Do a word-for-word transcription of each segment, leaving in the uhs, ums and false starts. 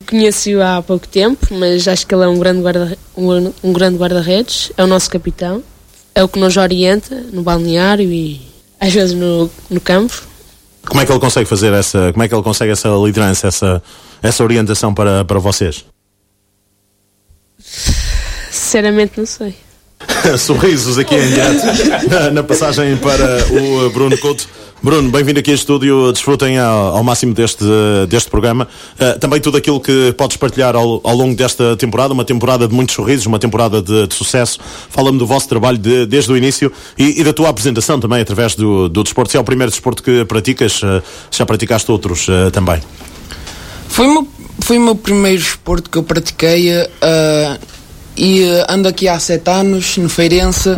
conheci-o há pouco tempo, mas acho que ele é um grande guarda, um, um grande guarda-redes, é o nosso capitão, é o que nos orienta no balneário e às vezes no, no campo. Como é que ele consegue fazer essa, como é que ele consegue essa liderança, essa, essa orientação para, para vocês? Sinceramente não sei. Sorrisos aqui em direto na, na passagem para o Bruno Couto. Bruno, bem-vindo aqui ao estúdio, desfrutem ao, ao máximo deste, deste programa. Uh, também tudo aquilo que podes partilhar ao, ao longo desta temporada, uma temporada de muitos sorrisos, uma temporada de, de sucesso. Fala-me do vosso trabalho de, desde o início e, e da tua apresentação também através do, do desporto. Se é o primeiro desporto que praticas, uh, já praticaste outros uh, também? Foi o meu, foi o meu primeiro desporto que eu pratiquei uh, e uh, ando aqui há sete anos no Feirense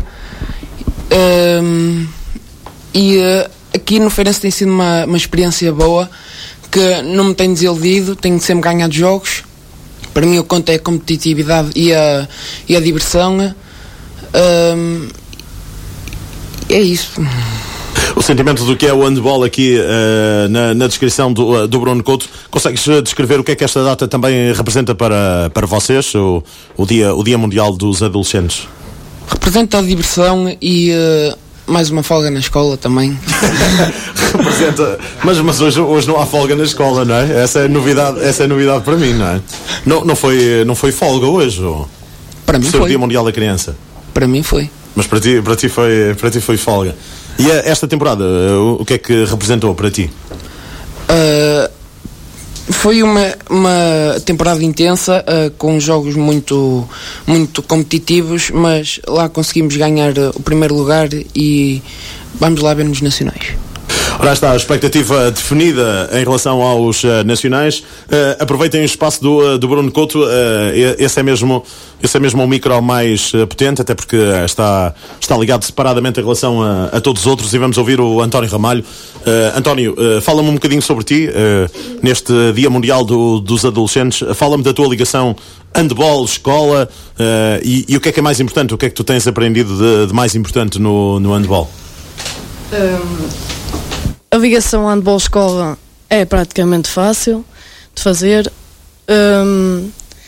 uh, e uh, aqui no Feirense tem sido uma, uma experiência boa, que não me tem desiludido, tenho sempre ganhado jogos. Para mim o que conta é a competitividade e a, e a diversão. Um, é isso. O sentimento do que é o handball aqui uh, na, na descrição do, uh, do Bruno Couto. Consegues descrever o que é que esta data também representa para, para vocês, o, o, dia, o Dia Mundial dos Adolescentes? Representa a diversão e... Uh, mais uma folga na escola também. Representa, mas, mas hoje, hoje não há folga na escola, não é? Essa é novidade, essa é novidade para mim, não é? Não, não, foi, não foi folga hoje? Ou... Para mim foi. O foi. Dia Mundial da Criança? Para mim foi. Mas para ti, para ti, foi, para ti foi folga. E esta temporada, o que é que representou para ti? Uh, foi uma, uma temporada intensa, uh, com jogos muito, muito competitivos, mas lá conseguimos ganhar uh, o primeiro lugar e vamos lá ver nos nacionais. Ora está, a expectativa definida em relação aos uh, nacionais. Uh, aproveitem o espaço do, uh, do Bruno Couto. Uh, esse, é mesmo, esse é mesmo o micro mais uh, potente, até porque uh, está, está ligado separadamente em relação a, a todos os outros. E vamos ouvir o António Ramalho. Uh, António, uh, fala-me um bocadinho sobre ti, uh, neste Dia Mundial do, dos Adolescentes. Uh, fala-me da tua ligação handball, escola, uh, e, e o que é que é mais importante? O que é que tu tens aprendido de, de mais importante no, no handball? Um... A ligação handball-escola é praticamente fácil de fazer. Hum,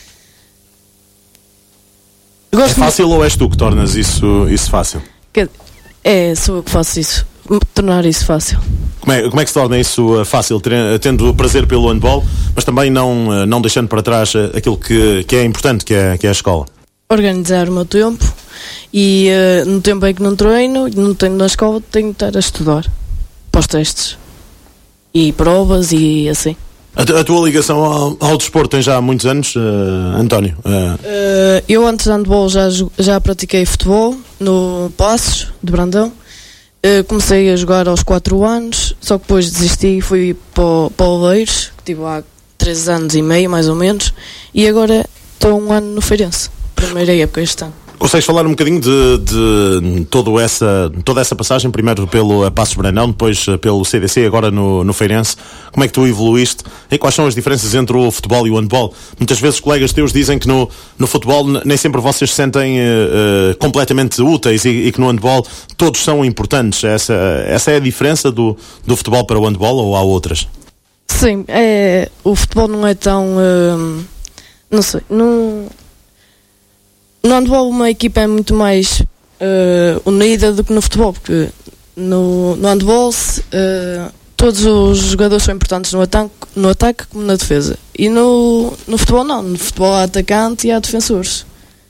é fácil muito... ou és tu que tornas isso, isso fácil? É, sou eu que faço isso, tornar isso fácil. Como é, como é que se torna isso fácil? Tendo prazer pelo handball, mas também não, não deixando para trás aquilo que, que é importante, que é, que é a escola? Organizar o meu tempo e uh, no tempo em que não treino, não tenho na escola, tenho que estar a estudar para os testes e provas e assim. A, a tua ligação ao, ao desporto tem já há muitos anos, uh, António? Uh... Uh, eu antes de handball já, já pratiquei futebol no Passos de Brandão. Uh, comecei a jogar aos quatro anos, só que depois desisti e fui para, para o Oleiros, que tive há três anos e meio mais ou menos, e agora estou um ano no Feirense, primeira época este ano. Consegues falar um bocadinho de, de toda, essa, toda essa passagem, primeiro pelo Passos Brandão, depois pelo C D C, agora no, no Feirense? Como é que tu evoluíste e quais são as diferenças entre o futebol e o handball? Muitas vezes colegas teus dizem que no, no futebol nem sempre vocês se sentem uh, uh, completamente úteis e, e que no handball todos são importantes. Essa, essa é a diferença do, do futebol para o handball ou há outras? Sim, é, o futebol não é tão... Uh, não sei, não... No handball uma equipa é muito mais uh, unida do que no futebol, porque no, no handball uh, todos os jogadores são importantes no ataque, no ataque como na defesa. E no, no futebol não, no futebol há atacante e há defensores.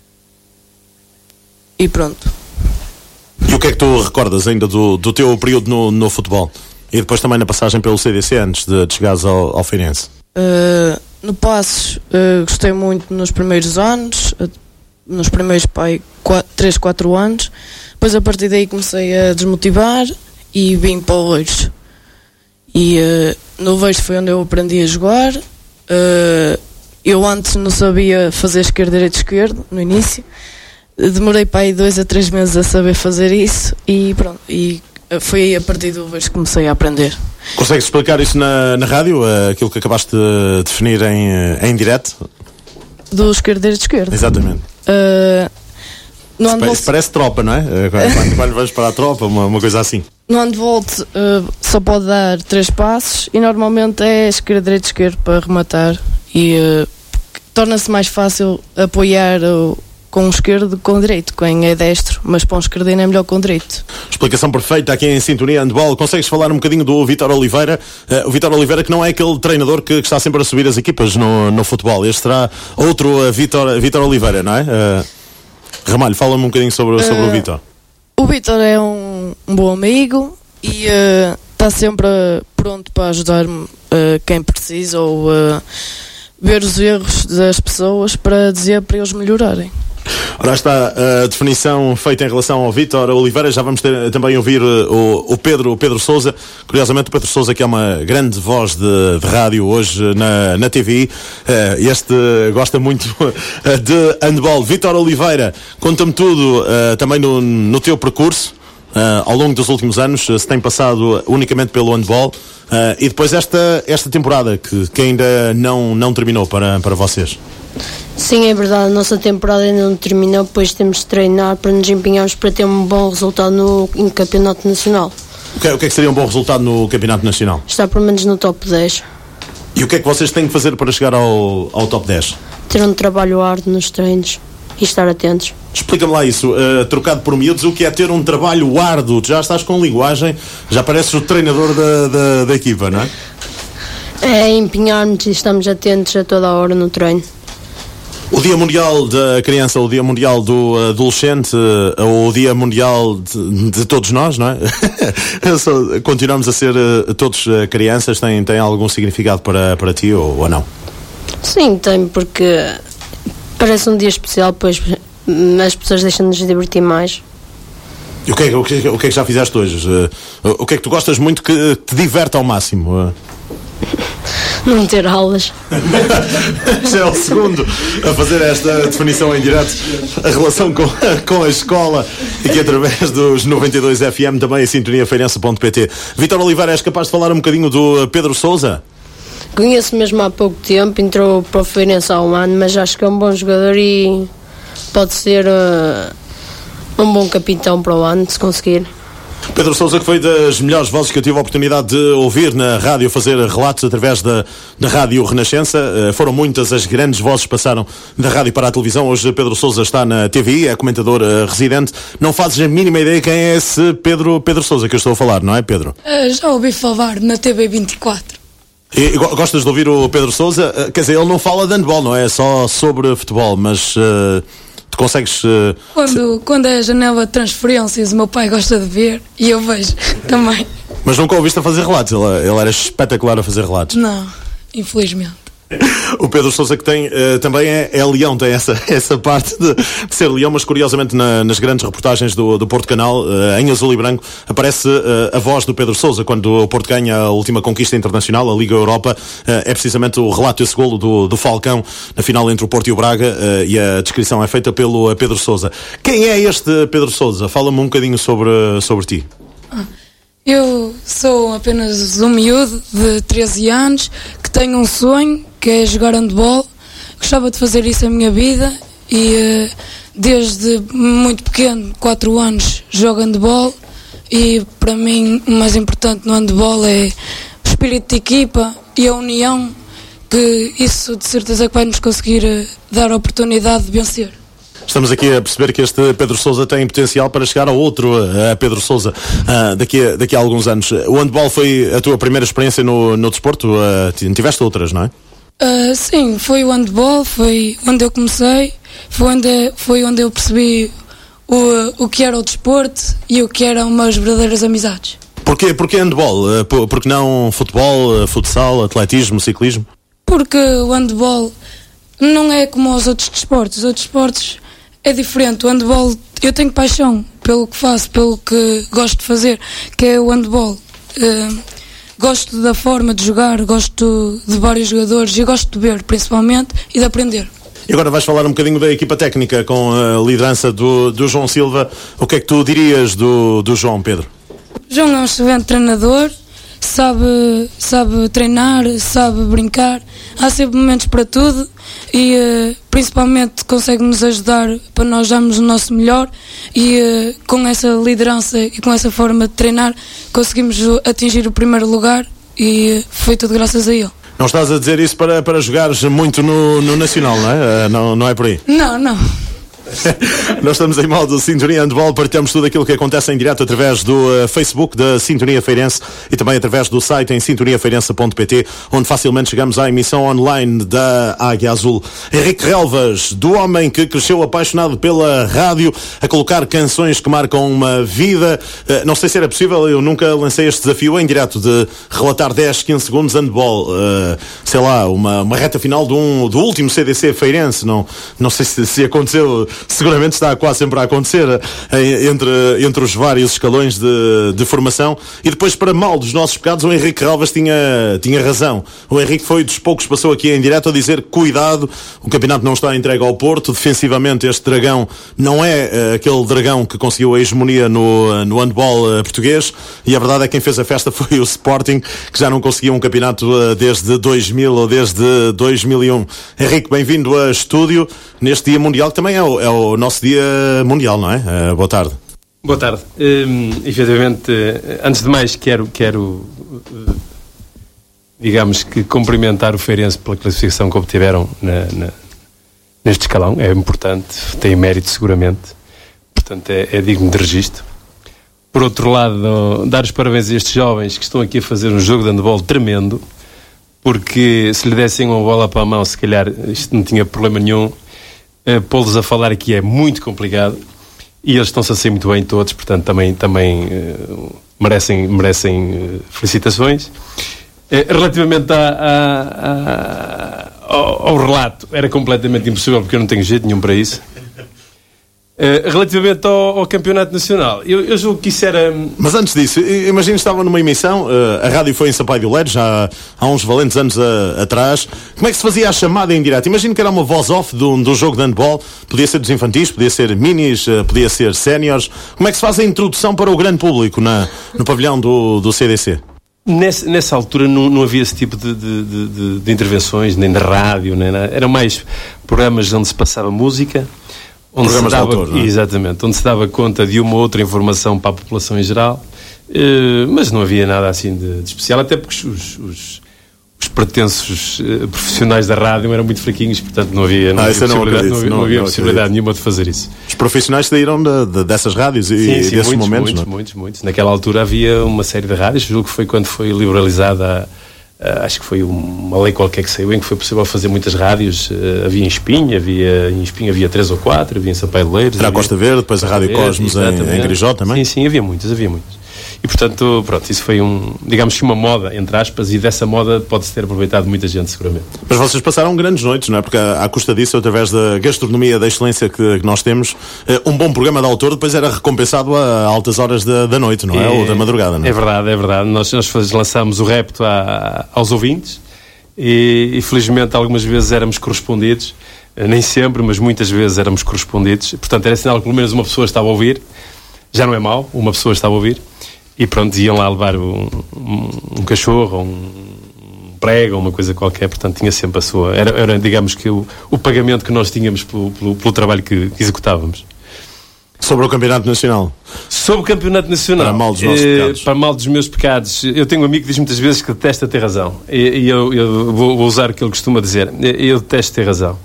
E pronto. E o que é que tu recordas ainda do, do teu período no, no futebol? E depois também na passagem pelo C D C antes de, de chegares ao, ao Feirense? Uh, no Passos uh, gostei muito nos primeiros anos, nos primeiros pai, três, quatro anos. Depois a partir daí comecei a desmotivar e vim para o Oleiros. E uh, no Oleiros foi onde eu aprendi a jogar. Uh, eu antes não sabia fazer esquerda, direita, esquerda no início. Demorei para aí dois a três meses a saber fazer isso e pronto. E foi aí a partir do Oleiros que comecei a aprender. Consegues explicar isso na, na rádio? Uh, aquilo que acabaste de definir em, em direto? Do esquerda, direita, esquerda. Exatamente. Uh, no handball... Isso parece tropa, não é? Quando, quando vais para a tropa, uma, uma coisa assim. No handball uh, só pode dar três passos e normalmente é esquerda, direita, esquerda para rematar e uh, torna-se mais fácil apoiar o, com o esquerdo com o direito. Quem é destro, mas para um esquerdino é melhor com o direito. Explicação perfeita aqui em Sintonia Handball. Consegues falar um bocadinho do Vítor Oliveira? Uh, o Vítor Oliveira, que não é aquele treinador que, que está sempre a subir as equipas no, no futebol. Este será outro uh, Vítor, Vítor Oliveira, não é? Uh, Ramalho, fala-me um bocadinho sobre, sobre uh, o Vítor. O Vítor é um, um bom amigo e uh, está sempre uh, pronto para ajudar uh, quem precisa ou uh, ver os erros das pessoas para dizer para eles melhorarem. Ora, está a definição feita em relação ao Vítor Oliveira. Já vamos ter, também ouvir o, o, Pedro, o Pedro Sousa. Curiosamente, o Pedro Sousa, que é uma grande voz de, de rádio hoje na, na T V I. Uh, este gosta muito de handball. Vítor Oliveira, conta-me tudo uh, também no, no teu percurso. Uh, ao longo dos últimos anos, uh, se tem passado unicamente pelo handball. Uh, e depois esta, esta temporada, que, que ainda não, não terminou para, para vocês. Sim, é verdade, a nossa temporada ainda não terminou, depois temos de treinar para nos empenharmos para ter um bom resultado no, no Campeonato Nacional. O que, é, o que é que seria um bom resultado no Campeonato Nacional? Estar pelo menos no top dez. E o que é que vocês têm que fazer para chegar ao, ao top dez? Ter um trabalho árduo nos treinos e estar atentos. Explica-me lá isso, uh, trocado por miúdos, o que é ter um trabalho árduo? Já estás com linguagem, já pareces o treinador da, da, da equipa, não é? É empenharmos e estamos atentos a toda a hora no treino. O Dia Mundial da Criança, o Dia Mundial do Adolescente, ou o Dia Mundial de, de todos nós, não é? Continuamos a ser uh, todos uh, crianças, tem, tem algum significado para, para ti ou, ou não? Sim, tem, porque parece um dia especial, pois as pessoas deixam-nos divertir mais. E o que, é, o, que, o que é que já fizeste hoje? Uh, o que é que tu gostas muito que te diverte ao máximo? Uh? Não ter aulas. Já é o segundo a fazer esta definição em direto. A relação com, com a escola e que através dos noventa e dois F M também em sintonia feirense ponto pt. Vítor Oliveira, és capaz de falar um bocadinho do Pedro Sousa? Conheço mesmo há pouco tempo, entrou para o Feirense há um ano, mas acho que é um bom jogador e pode ser uh, um bom capitão para o ano, se conseguir. Pedro Sousa, que foi das melhores vozes que eu tive a oportunidade de ouvir na rádio, fazer relatos através da, da Rádio Renascença. Uh, foram muitas as grandes vozes que passaram da rádio para a televisão. Hoje Pedro Sousa está na T V I, é comentador uh, residente. Não fazes a mínima ideia quem é esse Pedro, Pedro Sousa que eu estou a falar, não é, Pedro? Uh, já ouvi falar na T V vinte e quatro. E, e gostas de ouvir o Pedro Sousa? Uh, quer dizer, ele não fala de handball, não é? É só sobre futebol, mas... Uh, Tu consegues... Uh, quando, quando é a janela de transferências, o meu pai gosta de ver e eu vejo também. Mas nunca o ouviste a fazer relatos? Ele, ele era espetacular a fazer relatos. Não, infelizmente. O Pedro Sousa, que tem uh, também é, é leão, tem essa, essa parte de, de ser leão, mas curiosamente na, nas grandes reportagens do, do Porto Canal, uh, em azul e branco, aparece uh, a voz do Pedro Sousa. Quando o Porto ganha a última conquista internacional, a Liga Europa, uh, é precisamente o relato desse golo do, do Falcão na final entre o Porto e o Braga, uh, e a descrição é feita pelo uh, Pedro Sousa. Quem é este Pedro Sousa? Fala-me um bocadinho sobre, sobre ti. Ah. Eu sou apenas um miúdo de treze anos que tenho um sonho, que é jogar handball. Gostava de fazer isso a minha vida e desde muito pequeno, quatro anos, jogo handball e para mim o mais importante no handball é o espírito de equipa e a união, que isso de certeza que vai nos conseguir dar a oportunidade de vencer. Estamos aqui a perceber que este Pedro Sousa tem potencial para chegar a outro a Pedro Sousa uh, daqui, a, daqui a alguns anos. O handball foi a tua primeira experiência no, no desporto? Uh, tiveste outras, não é? Uh, sim, foi o handball, foi onde eu comecei, foi onde, foi onde eu percebi o, o que era o desporto e o que eram umas verdadeiras amizades. Porquê, porquê handball? Uh, por, porque não futebol, uh, futsal, atletismo, ciclismo? Porque o handball não é como os outros desportos. Os outros desportos é diferente. O handball, eu tenho paixão pelo que faço, pelo que gosto de fazer, que é o handball. Uh, gosto da forma de jogar, gosto de vários jogadores e gosto de ver, principalmente, e de aprender. E agora vais falar um bocadinho da equipa técnica com a liderança do, do João Silva. O que é que tu dirias do, do João, Pedro? O João é um excelente treinador, sabe, sabe treinar, sabe brincar, há sempre momentos para tudo e uh, principalmente consegue-nos ajudar para nós darmos o nosso melhor e uh, com essa liderança e com essa forma de treinar conseguimos atingir o primeiro lugar e uh, foi tudo graças a ele. Não estás a dizer isso para, para jogares muito no, no Nacional, não é? Não, não é por aí? Não, não. Nós estamos em modo Sintonia Handball, partilhamos tudo aquilo que acontece em direto através do uh, Facebook da Sintonia Feirense e também através do site em sintonia feirense ponto pt, onde facilmente chegamos à emissão online da Águia Azul. Henrique Relvas, do homem que cresceu apaixonado pela rádio, a colocar canções que marcam uma vida. Uh, não sei se era possível, eu nunca lancei este desafio em direto de relatar dez, quinze segundos handball, uh, sei lá, uma, uma reta final de um, do último C D C Feirense. Não, não sei se, se aconteceu. Seguramente está quase sempre a acontecer em, entre, entre os vários escalões de, de formação. E depois, para mal dos nossos pecados, o Henrique Relvas tinha, tinha razão. O Henrique foi dos poucos que passou aqui em direto a dizer: cuidado, o campeonato não está entregue ao Porto. Defensivamente, este dragão não é uh, aquele dragão que conseguiu a hegemonia no, no handball uh, português. E a verdade é que quem fez a festa foi o Sporting, que já não conseguia um campeonato uh, desde dois mil ou desde dois mil e um. Henrique, bem-vindo a estúdio neste Dia Mundial, que também é o, é o nosso Dia Mundial, não é? Uh, boa tarde. Boa tarde. Um, efetivamente, antes de mais, quero, quero uh, digamos que cumprimentar o Feirense pela classificação que obtiveram na, na, neste escalão. É importante, tem mérito seguramente, portanto é, é digno de registro. Por outro lado, dar os parabéns a estes jovens que estão aqui a fazer um jogo de handball tremendo, porque se lhe dessem uma bola para a mão, se calhar isto não tinha problema nenhum. Uh, pô-los a falar aqui é muito complicado e eles estão-se a sair muito bem todos, portanto também, também uh, merecem, merecem uh, felicitações. Uh, relativamente a, a, a, ao, ao relato, era completamente impossível porque eu não tenho jeito nenhum para isso. Uh, relativamente ao, ao campeonato nacional, eu, eu julgo que isso era... Mas antes disso, imagino que estava numa emissão, uh, a rádio foi em Sampaio de Oleiros, já há uns valentes anos a, atrás. Como é que se fazia a chamada em direto? Imagino que era uma voz off do, do jogo de handball, podia ser dos infantis, podia ser minis, uh, podia ser séniores. Como é que se faz a introdução para o grande público na, no pavilhão do, do C D C? Nessa, nessa altura não, não havia esse tipo de, de, de, de intervenções, nem na rádio, nem na... eram mais programas onde se passava música, onde se dava, de autor, não é? Exatamente, onde se dava conta de uma ou outra informação para a população em geral, uh, mas não havia nada assim de, de especial, até porque os, os, os pretensos uh, profissionais da rádio eram muito fraquinhos, portanto não havia, não ah, havia não possibilidade, não, não havia não possibilidade nenhuma de fazer isso. Os profissionais saíram de, de, dessas rádios e sim, sim, desses muitos, momentos, muitos, não? muitos, muitos. Naquela altura havia uma série de rádios, julgo que foi quando foi liberalizada a Uh, acho que foi uma lei qualquer que saiu em que foi possível fazer muitas rádios. Uh, havia em Espinho, havia em Espinho havia três ou quatro, havia em Sampaio de Oleiros. Era a Costa Verde, depois a Rádio Cosmos em, em Grijó também. Sim, sim, havia muitas, havia muitas. E portanto, pronto, isso foi um, digamos que uma moda, entre aspas, e dessa moda pode-se ter aproveitado muita gente, seguramente. Mas vocês passaram grandes noites, não é? Porque à, à custa disso, através da gastronomia da excelência que, que nós temos, um bom programa de autor depois era recompensado a altas horas da, da noite, não é? é? Ou da madrugada, não é? É verdade, é verdade. Nós, nós lançámos o repto a, aos ouvintes e, e felizmente algumas vezes éramos correspondidos, nem sempre, mas muitas vezes éramos correspondidos. Portanto, era sinal que pelo menos uma pessoa estava a ouvir. Já não é mau, uma pessoa estava a ouvir. E pronto, iam lá levar um, um, um cachorro, um, um prego, uma coisa qualquer, portanto tinha sempre a sua... Era, era digamos que o, o pagamento que nós tínhamos pelo, pelo, pelo trabalho que, que executávamos. Sobre o Campeonato Nacional? Sobre o Campeonato Nacional. Para mal dos nossos eh, pecados. Para mal dos meus pecados. Eu tenho um amigo que diz muitas vezes que detesta ter razão. E, e eu, eu vou, vou usar o que ele costuma dizer. Eu detesto ter razão.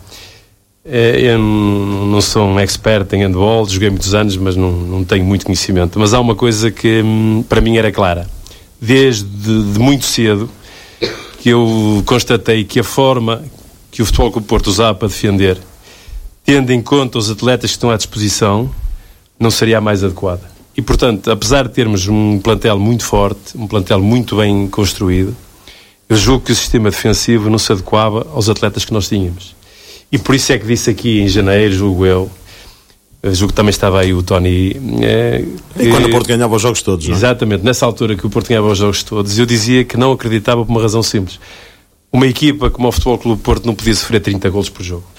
Eu não sou um expert em handball, joguei muitos anos, mas não, não tenho muito conhecimento. Mas há uma coisa que para mim era clara. Desde de muito cedo que eu constatei que a forma que o Futebol Clube do Porto usava para defender, tendo em conta os atletas que estão à disposição, não seria a mais adequada. E, portanto, apesar de termos um plantel muito forte, um plantel muito bem construído, eu julgo que o sistema defensivo não se adequava aos atletas que nós tínhamos. E por isso é que disse aqui em janeiro, julgo eu, julgo que também estava aí o Tony... É, e quando o Porto ganhava os jogos todos, não é? Exatamente, nessa altura que o Porto ganhava os jogos todos, eu dizia que não acreditava por uma razão simples. Uma equipa como o Futebol Clube do Porto não podia sofrer trinta golos por jogo.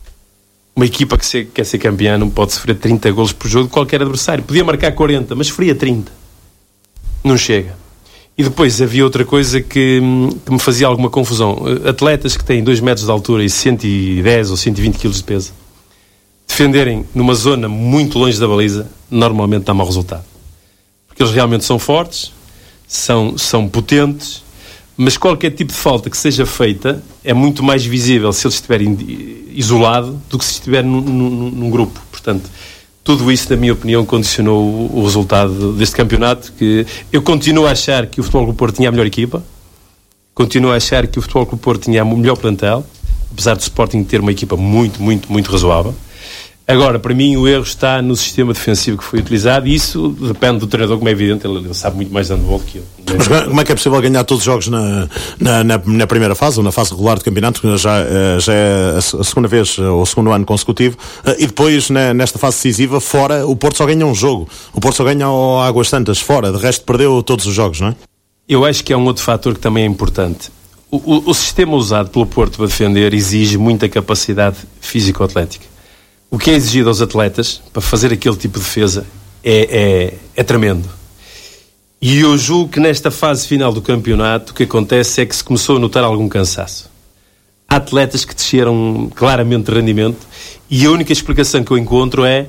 Uma equipa que se, quer ser campeã não pode sofrer trinta golos por jogo de qualquer adversário. Podia marcar quarenta, mas sofria trinta. Não chega. E depois havia outra coisa que, que me fazia alguma confusão. Atletas que têm dois metros de altura e cento e dez ou cento e vinte quilos de peso, defenderem numa zona muito longe da baliza, normalmente dá mau resultado. Porque eles realmente são fortes, são, são potentes, mas qualquer tipo de falta que seja feita é muito mais visível se ele estiver isolado do que se estiver num, num, num grupo. Portanto, tudo isso, na minha opinião, condicionou o, o resultado deste campeonato, que eu continuo a achar que o Futebol Clube Porto tinha a melhor equipa, continuo a achar que o Futebol Clube Porto tinha o melhor plantel, apesar do Sporting ter uma equipa muito, muito, muito razoável. Agora, para mim, o erro está no sistema defensivo que foi utilizado, e isso depende do treinador, como é evidente, ele, ele sabe muito mais de handball que eu. Mas como é que é possível ganhar todos os jogos na, na, na, na primeira fase, ou na fase regular de campeonato, já, já é a segunda vez, ou o segundo ano consecutivo, e depois, nesta fase decisiva, fora, o Porto só ganha um jogo. O Porto só ganha ao Águas Santas, fora, de resto perdeu todos os jogos, não é? Eu acho que há um outro fator que também é importante. O, o, o sistema usado pelo Porto para defender exige muita capacidade físico-atlética. O que é exigido aos atletas para fazer aquele tipo de defesa é, é, é tremendo. E eu julgo que nesta fase final do campeonato o que acontece é que se começou a notar algum cansaço. Há atletas que desceram claramente de rendimento e a única explicação que eu encontro é,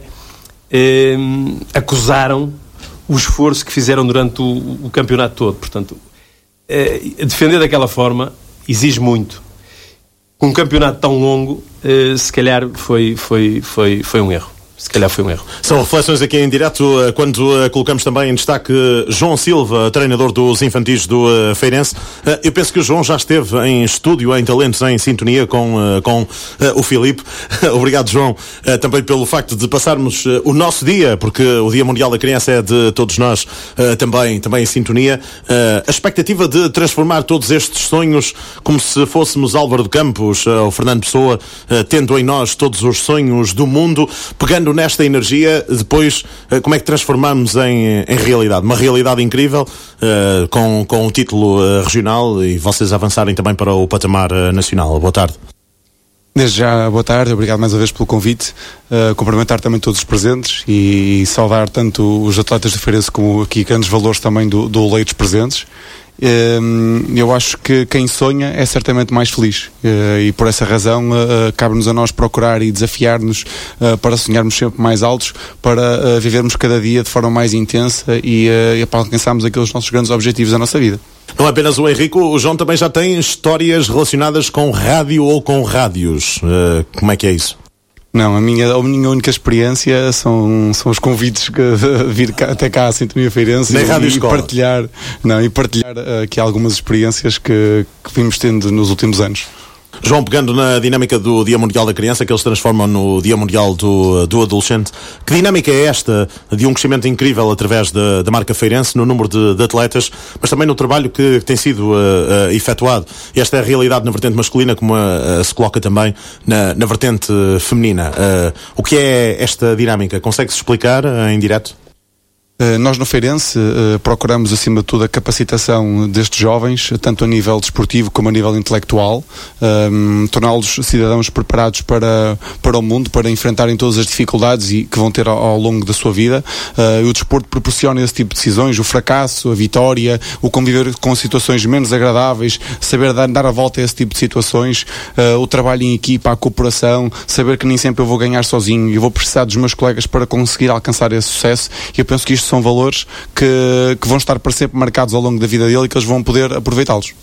é acusaram o esforço que fizeram durante o, o campeonato todo. Portanto, é, defender daquela forma exige muito. Um campeonato tão longo, uh, se calhar foi, foi, foi, foi um erro. Se calhar foi um erro. São reflexões aqui em direto, quando uh, colocamos também em destaque João Silva, treinador dos infantis do uh, Feirense. Uh, eu penso que o João já esteve em estúdio, em Talentos, em sintonia com, uh, com uh, o Filipe. Obrigado, João, uh, também pelo facto de passarmos uh, o nosso dia, porque o Dia Mundial da Criança é de todos nós, uh, também, também em sintonia. Uh, a expectativa de transformar todos estes sonhos como se fôssemos Álvaro de Campos, uh, o Fernando Pessoa, uh, tendo em nós todos os sonhos do mundo, pegando nesta energia, depois como é que transformamos em, em realidade? Uma realidade incrível, uh, com, com o título uh, regional, e vocês avançarem também para o patamar uh, nacional. Boa tarde. Desde já, boa tarde, obrigado mais uma vez pelo convite, uh, cumprimentar também todos os presentes e saudar tanto os atletas de Feirense como aqui grandes valores também do, do Leitos presentes. Eu acho que quem sonha é certamente mais feliz, e por essa razão cabe-nos a nós procurar e desafiar-nos para sonharmos sempre mais altos, para vivermos cada dia de forma mais intensa e, e para alcançarmos aqueles nossos grandes objetivos da nossa vida. Não é apenas o Henrico, o João também já tem histórias relacionadas com rádio ou com rádios. Como é que é isso? Não, a minha, a minha única experiência são, são os convites que vir cá, até cá à Sintonia Feirense e, e partilhar, não, e partilhar aqui algumas experiências que, que vimos tendo nos últimos anos. João, pegando na dinâmica do Dia Mundial da Criança, que eles transformam no Dia Mundial do, do Adolescente, que dinâmica é esta de um crescimento incrível através da, da marca Feirense, no número de, de atletas, mas também no trabalho que, que tem sido uh, uh, efetuado? Esta é a realidade na vertente masculina, como uh, uh, se coloca também na, na vertente uh, feminina. Uh, o que é esta dinâmica? Consegue-se explicar uh, em direto? Uh, nós no Feirense uh, procuramos acima de tudo a capacitação destes jovens, tanto a nível desportivo como a nível intelectual, um, torná-los cidadãos preparados para, para o mundo, para enfrentarem todas as dificuldades e, que vão ter ao, ao longo da sua vida. Uh, o desporto proporciona esse tipo de decisões, o fracasso, a vitória, o conviver com situações menos agradáveis, saber dar, dar a volta a esse tipo de situações, uh, o trabalho em equipa, a cooperação, saber que nem sempre eu vou ganhar sozinho e eu vou precisar dos meus colegas para conseguir alcançar esse sucesso. E eu penso que isto são valores que, que vão estar para sempre marcados ao longo da vida dele e que eles vão poder aproveitá-los.